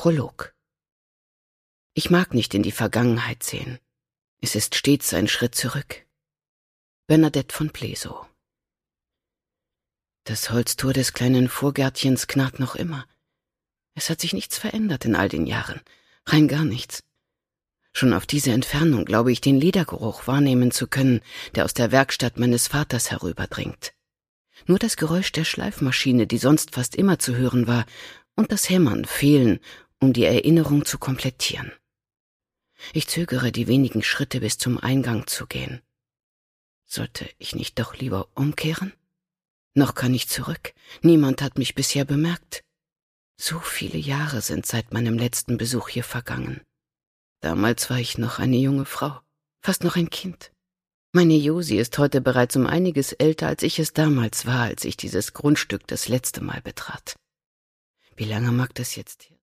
Prolog. Ich mag nicht in die Vergangenheit sehen. Es ist stets ein Schritt zurück. Bernadette von Plesow. Das Holztor des kleinen Vorgärtchens knarrt noch immer. Es hat sich nichts verändert in all den Jahren. Rein gar nichts. Schon auf diese Entfernung glaube ich, den Ledergeruch wahrnehmen zu können, der aus der Werkstatt meines Vaters herüberdringt. Nur das Geräusch der Schleifmaschine, die sonst fast immer zu hören war, und das Hämmern fehlen, um die Erinnerung zu komplettieren. Ich zögere, die wenigen Schritte bis zum Eingang zu gehen. Sollte ich nicht doch lieber umkehren? Noch kann ich zurück. Niemand hat mich bisher bemerkt. So viele Jahre sind seit meinem letzten Besuch hier vergangen. Damals war ich noch eine junge Frau, fast noch ein Kind. Meine Josi ist heute bereits um einiges älter, als ich es damals war, als ich dieses Grundstück das letzte Mal betrat. Wie lange mag das jetzt her?